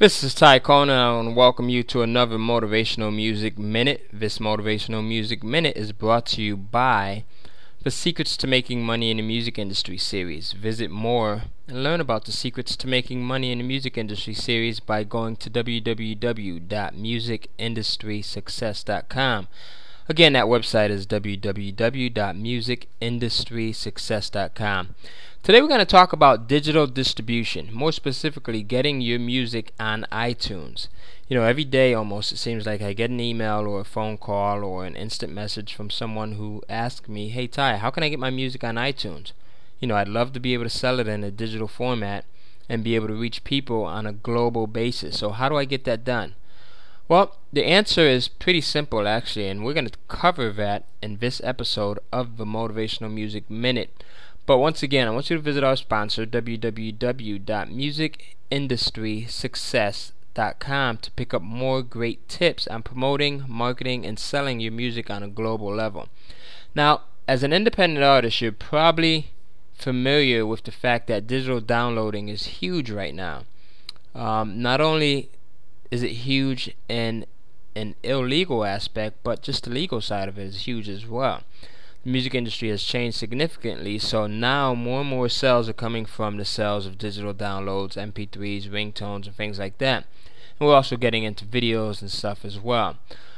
This is Ty Conan. I want to welcome you to another Motivational Music Minute. This Motivational Music Minute is brought to you by the Secrets to Making Money in the Music Industry series. Visit more and learn about the Secrets to Making Money in the Music Industry series by going to www.musicindustrysuccess.com. Again, that website is www.musicindustrysuccess.com. Today we're going to talk about digital distribution, more specifically getting your music on iTunes. Every day almost it seems like I get an email or a phone call or an instant message from someone who asks me, "Hey Ty, how can I get my music on iTunes?" I'd love to be able to sell it in a digital format and be able to reach people on a global basis. So how do I get that done? Well, the answer is pretty simple actually, and we're going to cover that in this episode of the Motivational Music Minute. But once again, I want you to visit our sponsor, www.musicindustrysuccess.com, to pick up more great tips on promoting, marketing, and selling your music on a global level. Now, as an independent artist, you're probably familiar with the fact that digital downloading is huge right now. Not only is it huge in an illegal aspect, but just the legal side of it is huge as well. The music industry has changed significantly, so now more and more sales are coming from the sales of digital downloads, MP3s, ringtones, and things like that. And we're also getting into videos and stuff as well.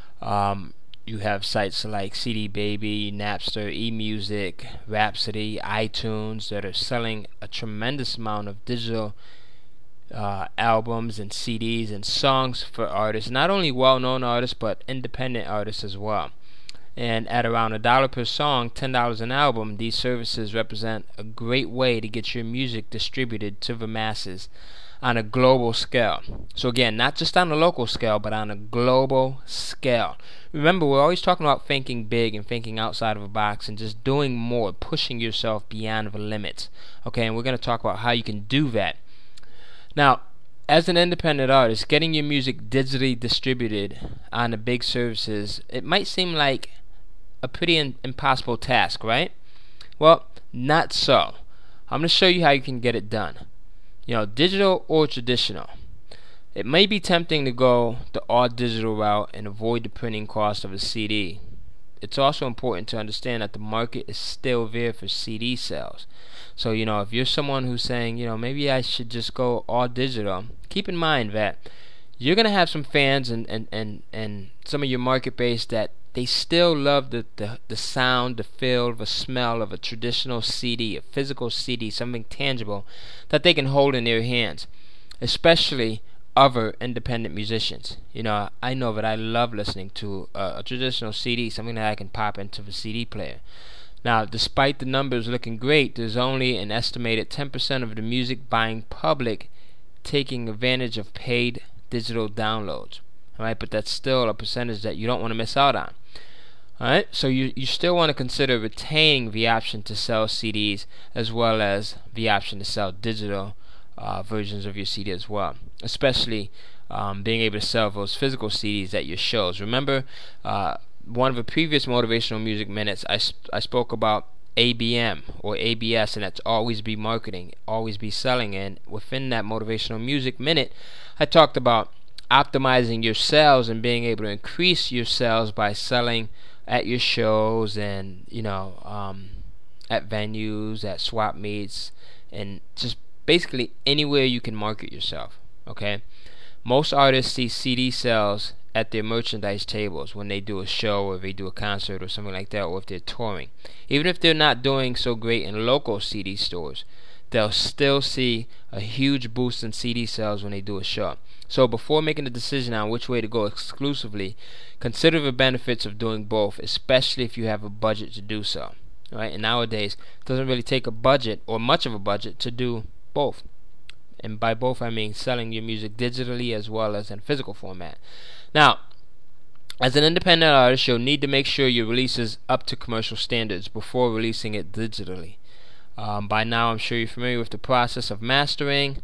You have sites like CD Baby, Napster, eMusic, Rhapsody, iTunes that are selling a tremendous amount of digital albums and CDs and songs for artists, not only well-known artists but independent artists as well. And at around $1 per song, $10 an album, these services represent a great way to get your music distributed to the masses on a global scale. So again, not just on a local scale, but on a global scale. Remember, we're always talking about thinking big and thinking outside of a box and just doing more, pushing yourself beyond the limits. Okay, and we're going to talk about how you can do that. Now, as an independent artist, getting your music digitally distributed on the big services, it might seem like a pretty impossible task, right? Well, not so. I'm going to show you how you can get it done. Digital or traditional. It may be tempting to go the all digital route and avoid the printing cost of a CD. It's also important to understand that the market is still there for CD sales. So, if you're someone who's saying, maybe I should just go all digital, keep in mind that you're going to have some fans and some of your market base that they still love the sound, the feel, the smell of a traditional CD, a physical CD, something tangible that they can hold in their hands, especially other independent musicians. I know that I love listening to a traditional CD, something that I can pop into the CD player. Now, despite the numbers looking great, there's only an estimated 10% of the music buying public taking advantage of paid digital downloads. Alright, but that's still a percentage that you don't want to miss out on. Alright, so you still want to consider retaining the option to sell CDs as well as the option to sell digital versions of your CD as well, especially being able to sell those physical CDs at your shows. Remember, one of the previous Motivational Music Minutes, I spoke about ABM or ABS, and that's always be marketing, always be selling. And within that Motivational Music Minute, I talked about optimizing your sales and being able to increase your sales by selling at your shows and at venues, at swap meets, and just basically anywhere you can market yourself. Okay, most artists see CD sales at their merchandise tables when they do a show or they do a concert or something like that, or if they're touring. Even if they're not doing so great in local CD stores, they'll still see a huge boost in CD sales when they do a show. So before making a decision on which way to go exclusively, consider the benefits of doing both, especially if you have a budget to do so. Right? And nowadays, it doesn't really take a budget or much of a budget to do both. And by both, I mean selling your music digitally as well as in physical format. Now, as an independent artist, you'll need to make sure your release is up to commercial standards before releasing it digitally. By now, I'm sure you're familiar with the process of mastering,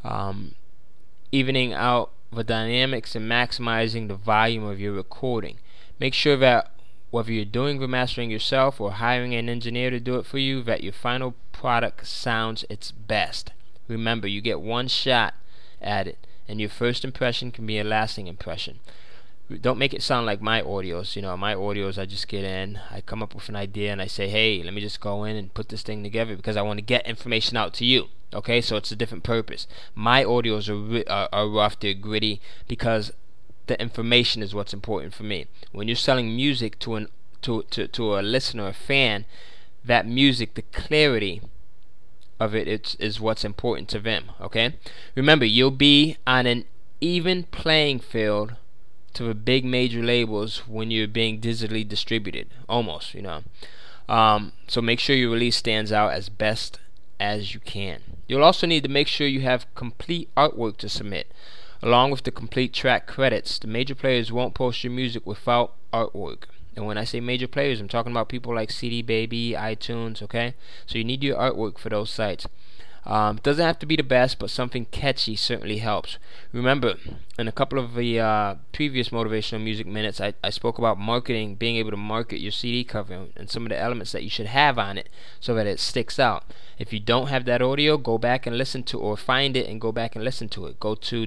evening out the dynamics and maximizing the volume of your recording. Make sure that whether you're doing the mastering yourself or hiring an engineer to do it for you, that your final product sounds its best. Remember, you get one shot at it, and your first impression can be a lasting impression. Don't make it sound like my audios. My audios, I just get in, I come up with an idea, and I say, hey, let me just go in and put this thing together because I want to get information out to you. Okay, so it's a different purpose. My audios are rough, they're gritty, because the information is what's important for me. When you're selling music to a listener, a fan, that music, the clarity of it is what's important to them. Okay, remember, you'll be on an even playing field to the big major labels when you're being digitally distributed, almost. So make sure your release stands out as best as you can. You'll also need to make sure you have complete artwork to submit, along with the complete track credits. The major players won't post your music without artwork. And when I say major players, I'm talking about people like CD Baby, iTunes, okay? So you need your artwork for those sites. It doesn't have to be the best, but something catchy certainly helps. Remember, in a couple of the previous Motivational Music Minutes, I spoke about marketing, being able to market your CD cover and some of the elements that you should have on it so that it sticks out. If you don't have that audio, go back and listen to, or find it and go back and listen to it. Go to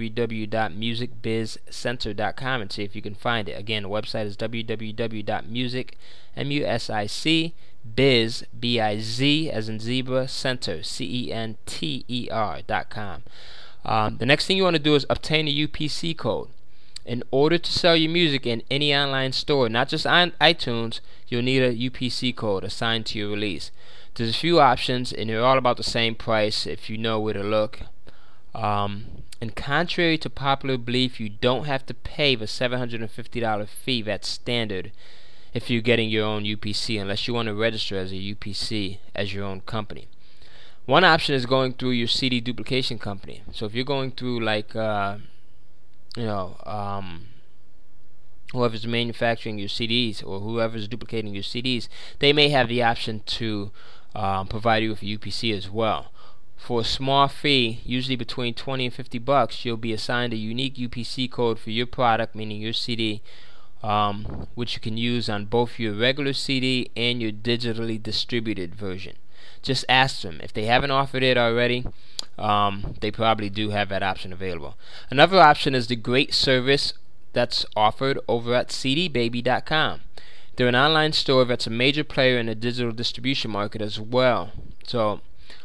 www.musicbizcenter.com and see if you can find it. Again, the website is www.music biz, B-I-Z, as in zebra, center, CENTER.com. The next thing you want to do is obtain a UPC code. In order to sell your music in any online store, not just on iTunes, you'll need a UPC code assigned to your release. There's a few options, and they're all about the same price if you know where to look. And contrary to popular belief, you don't have to pay the $750 fee that's standard if you're getting your own UPC, unless you want to register as a UPC as your own company. One option is going through your CD duplication company. So if you're going through whoever's manufacturing your CDs or whoever's duplicating your CDs, they may have the option to provide you with a UPC as well. For a small fee, usually between $20 and $50, you'll be assigned a unique UPC code for your product, meaning your CD, which you can use on both your regular CD and your digitally distributed version. Just ask them. If they haven't offered it already, they probably do have that option available. Another option is the great service that's offered over at cdbaby.com. They're an online store that's a major player in the digital distribution market as well. So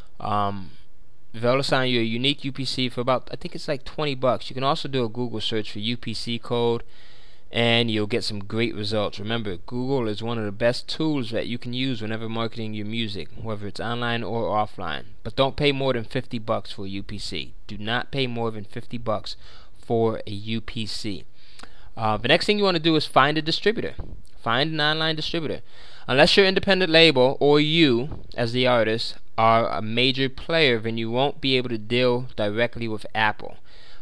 they'll assign you a unique UPC for about, I think it's like $20. You can also do a Google search for UPC code, and you'll get some great results. Remember, Google is one of the best tools that you can use whenever marketing your music, whether it's online or offline. But don't pay more than $50 for a UPC. Do not pay more than $50 for a UPC. The next thing you want to do is find a distributor. Find an online distributor. Unless you're an independent label or you, as the artist, are a major player, then you won't be able to deal directly with Apple.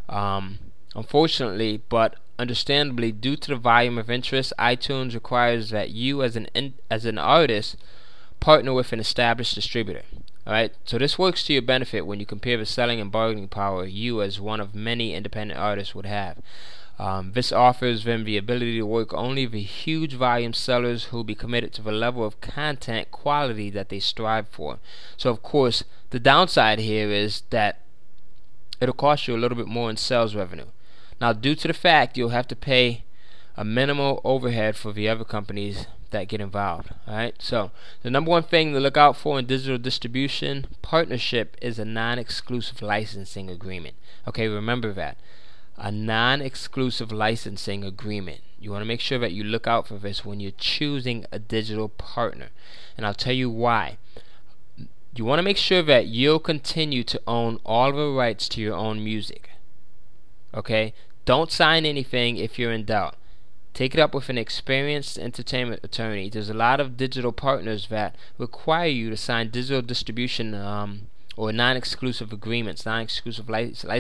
Unfortunately, but understandably, due to the volume of interest, iTunes requires that you, as an artist, partner with an established distributor. Alright, so this works to your benefit when you compare the selling and bargaining power you, as one of many independent artists, would have. This offers them the ability to work only with huge volume sellers who will be committed to the level of content quality that they strive for. So, of course, the downside here is that it'll cost you a little bit more in sales revenue. Now, due to the fact you'll have to pay a minimal overhead for the other companies that get involved. Alright, so the number one thing to look out for in digital distribution partnership is a non-exclusive licensing agreement. Okay, remember that. A non-exclusive licensing agreement. You want to make sure that you look out for this when you're choosing a digital partner. And I'll tell you why. You want to make sure that you'll continue to own all the rights to your own music. Okay? Don't sign anything if you're in doubt. Take it up with an experienced entertainment attorney. There's a lot of digital partners that require you to sign digital distribution or non-exclusive agreements, non-exclusive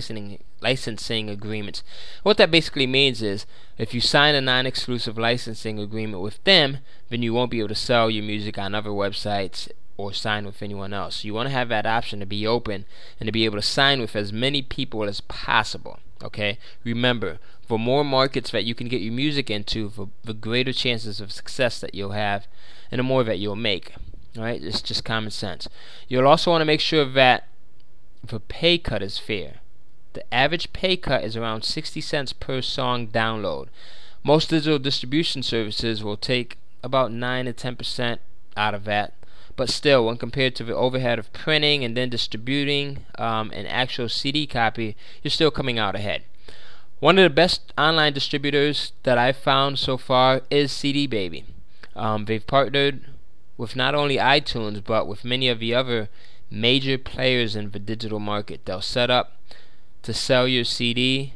licensing agreements. What that basically means is if you sign a non-exclusive licensing agreement with them, then you won't be able to sell your music on other websites or sign with anyone else. You want to have that option to be open and to be able to sign with as many people as possible. Okay? Remember, the more markets that you can get your music into, the greater chances of success that you'll have and the more that you'll make. Alright? It's just common sense. You'll also want to make sure that the pay cut is fair. The average pay cut is around 60 cents per song download. Most digital distribution services will take about 9 to 10% out of that. But still, when compared to the overhead of printing and then distributing an actual CD copy, you're still coming out ahead. One of the best online distributors that I've found so far is CD Baby. They've partnered with not only iTunes, but with many of the other major players in the digital market. They'll set up to sell your CD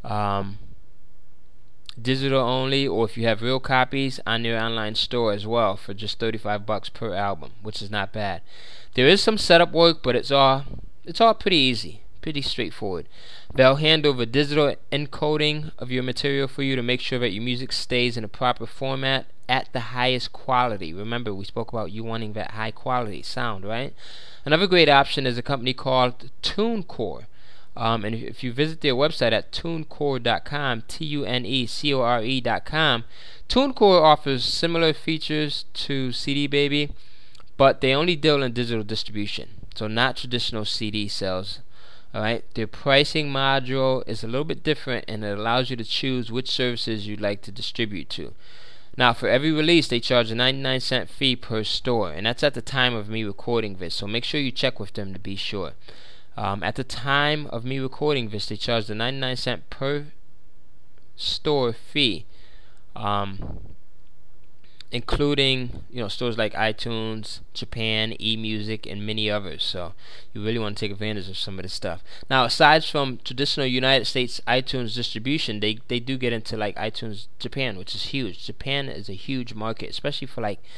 digital only, or if you have real copies, on their online store as well for just $35 per album, which is not bad. There is some setup work, but it's all pretty easy, pretty straightforward. They'll handle the digital encoding of your material for you to make sure that your music stays in a proper format at the highest quality. Remember, we spoke about you wanting that high quality sound, right? Another great option is a company called TuneCore. And if you visit their website at tunecore.com, TuneCore.com, TuneCore offers similar features to CD Baby, but they only deal in digital distribution, so not traditional CD sales. Alright, their pricing module is a little bit different, and it allows you to choose which services you'd like to distribute to. Now, for every release, they charge a 99-cent fee per store, and that's at the time of me recording this, so make sure you check with them to be sure. At the time of me recording this, they charged a 99-cent per store fee, including stores like iTunes, Japan, eMusic, and many others. So you really want to take advantage of some of this stuff. Now, aside from traditional United States iTunes distribution, they do get into like iTunes Japan, which is huge. Japan is a huge market, especially for like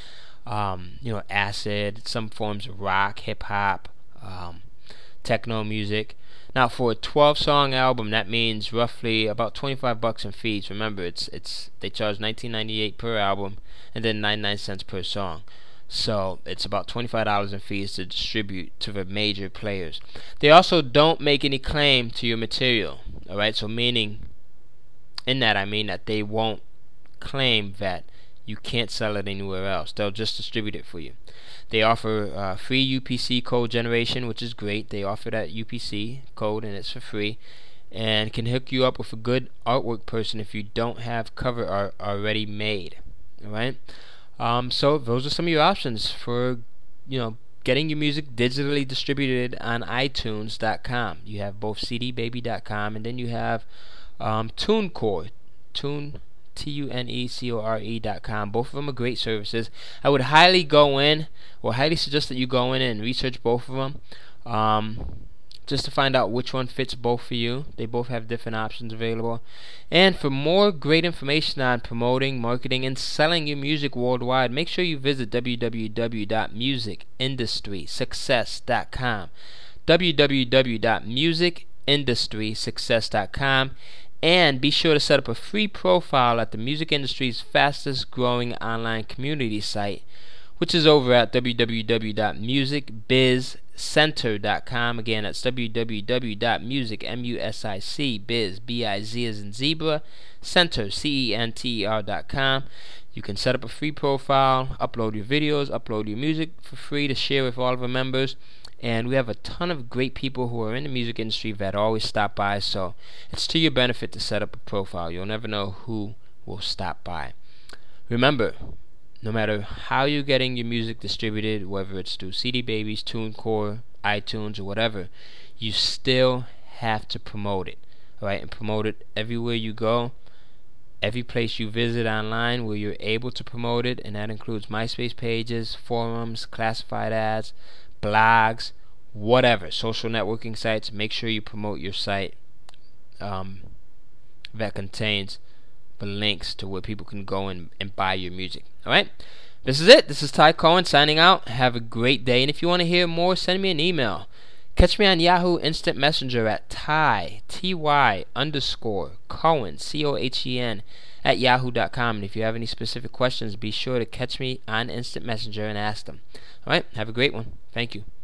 acid, some forms of rock, hip hop, techno music. Now, for a 12-song album, that means roughly about $25 in fees. Remember, they charge $19.98 per album, and then 99 cents per song. So it's about $25 in fees to distribute to the major players. They also don't make any claim to your material. All right, so meaning in that I mean that they won't claim that you can't sell it anywhere else. They'll just distribute it for you. They offer free UPC code generation, which is great. They offer that UPC code, and it's for free, and can hook you up with a good artwork person if you don't have cover art already made. All right. So those are some of your options for getting your music digitally distributed on iTunes.com. You have both CDBaby.com, and then you have TuneCore. TuneCore.com. Both of them are great services. I would highly suggest that you go in and research both of them, just to find out which one fits both for you. They both have different options available. And for more great information on promoting, marketing, and selling your music worldwide, make sure you visit www.musicindustrysuccess.com. www.musicindustrysuccess.com. And be sure to set up a free profile at the music industry's fastest growing online community site, which is over at www.musicbizcenter.com. Again, that's www.musicbizcenter, as in zebra, center, center.com. You can set up a free profile, upload your videos, upload your music for free to share with all of our members. And we have a ton of great people who are in the music industry that always stop by, so it's to your benefit to set up a profile. You'll never know who will stop by. Remember, no matter how you're getting your music distributed, whether it's through CD Babies, TuneCore, iTunes, or whatever, you still have to promote it. Alright, and promote it everywhere you go, every place you visit online where you're able to promote it, and that includes MySpace pages, forums, classified ads, blogs, whatever, social networking sites. Make sure you promote your site that contains the links to where people can go and buy your music. Alright, this is it. This is Ty Cohen signing out. Have a great day, and if you want to hear more, send me an email. Catch me on Yahoo Instant Messenger at Ty, Ty_Cohen, COHEN, at yahoo.com. And if you have any specific questions, be sure to catch me on Instant Messenger and ask them. Alright, have a great one. Thank you.